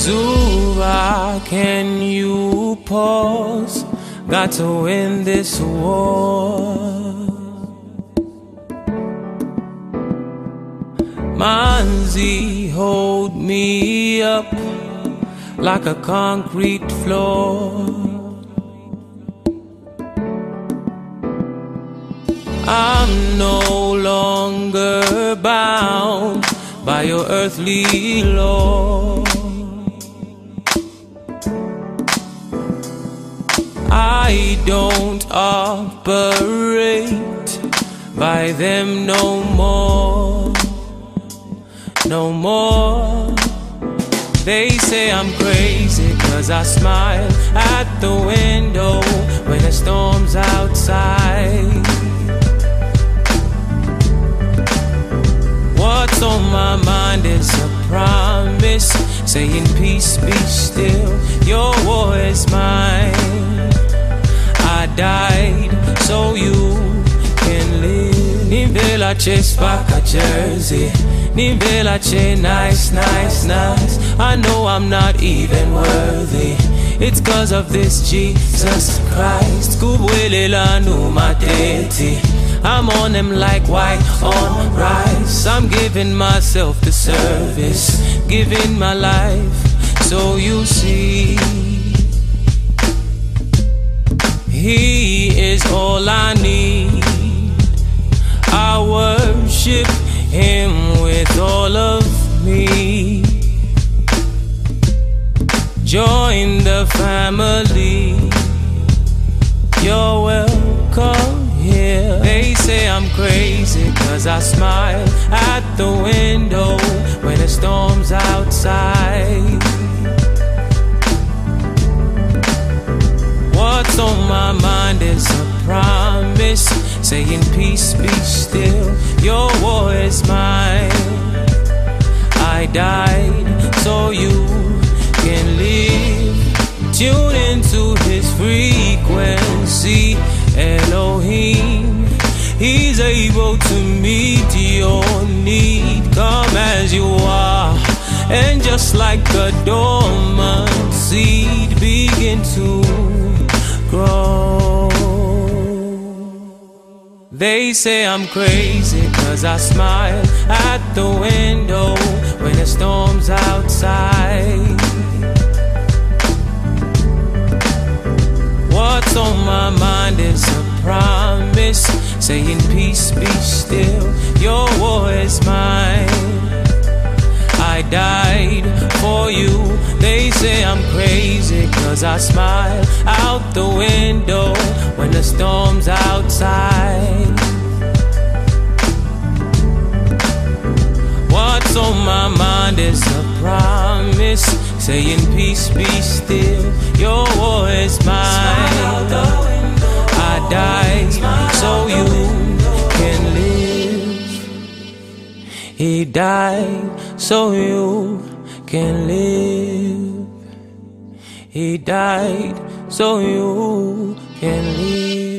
Zura, can you pause? Got to win this war. Manzi, hold me up like a concrete floor. I'm no longer bound by your earthly law. I don't operate by them no more, no more. They say I'm crazy 'cause I smile at the window when the storm's outside. What's on my mind is a promise, saying peace be still, your war is mine. I died so you can live. Nivelace spaka jersey, Nivelace nice, nice, nice. I know I'm not even worthy, it's 'cause of this Jesus Christ. Kubwelela numateti, I'm on them like white on rice. I'm giving myself the service, giving my life, so you see. He is all I need. I worship Him with all of me. Join the family, you're welcome here. They say I'm crazy 'cause I smile at the window when the storm's outside. What's on my mind is a promise, saying peace be still, your war is mine. I died so you can live. Tune into His frequency, Elohim. He's able to meet your need. Come as you are, and just like a dormant seed, begin to grow. They say I'm crazy 'cause I smile at the window when the storm's outside. What's on my mind is a promise, saying peace be still, your war is mine. I died for you. They say I'm crazy 'cause I smile out the window when the storm's outside. What's on my mind is a promise, saying peace be still, your war is mine. I died so you can live. He died so you can live. He died so you can live.